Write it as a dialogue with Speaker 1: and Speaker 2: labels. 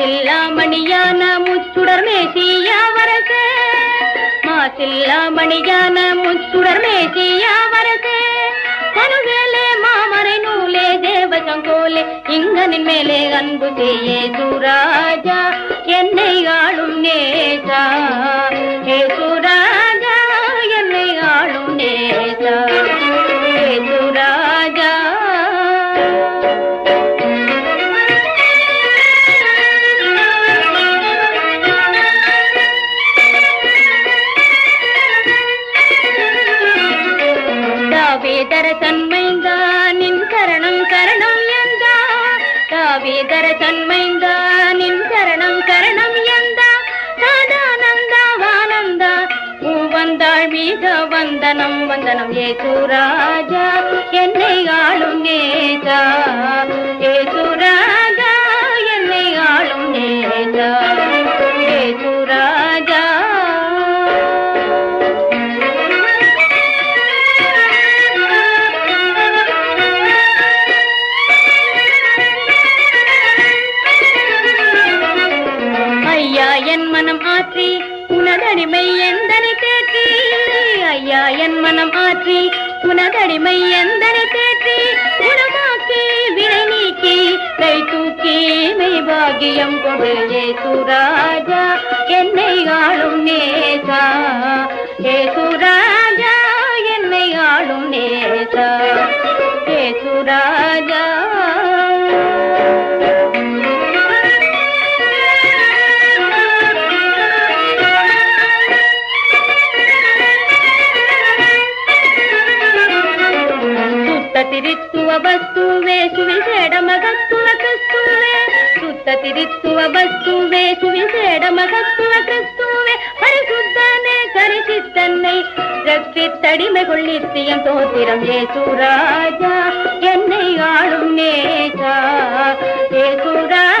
Speaker 1: மாசில்லா மணியான முச்சுடர் மேசியா வரசே மாசில்லா மணியான முச்சுடர் மேசியா வரசே மனுவேலே மாமரை நூலே தேவசங்கோலே இங்கனின் மேலே அன்பு செய்யே சுராஜா என்னை ஆளும் நேசா ஹே சுராஜா என்னை ஆளும் நேசா ஹே சுராஜா தாவேதர தன்மைந்தா நின் கரணம் கரணம் எந்தா தாவேதர தன்மைந்தா நின் கரணம் கரணம் எந்தா சாதானந்தா வானந்தா வந்தாள் மீக வந்தனம் வந்தனம் ஏசுராஜா என்னை ஆளும் நேசா ஏசுராஜா என்னை ஆளும் நேசா ஏசுராஜா ஐயா என் மனம் ஆற்றி உனதடிமை எந்தனை தேற்றி ஐயா என் மனம் ஆற்றி உனதடிமை எந்தனை தேற்றி உனமாக்கி வினை நீக்கி கை தூக்கி மெய் பாகியம் கொடு ஏசுராஜா என்னை ஆளும் நேசா ஏசுராஜா என்னை ஆளும் நேசா ஏசுராஜா ತಿರಿತ್ತುವ ಬಸ್ತುವೆ ಸುವಿಸೇಡ ಮಗತ್ತುವ ಕ್ರಿಸ್ತುವೆ ಸುತ್ತ ತಿರಿತ್ತುವ ಬಸ್ತುವೆ ಸುವಿಸೇಡ ಮಗತ್ತುವ ಕ್ರಿಸ್ತುವೆ ಪರಿಶುದ್ಧನೆ ಕರಿಸಿತ್ತನ್னை ரட்சித்தடிமைகொள்ளித்தியம் தோத்திரம் ஏசுராஜா என்னை ஆளும் நேசா ஏசுராஜா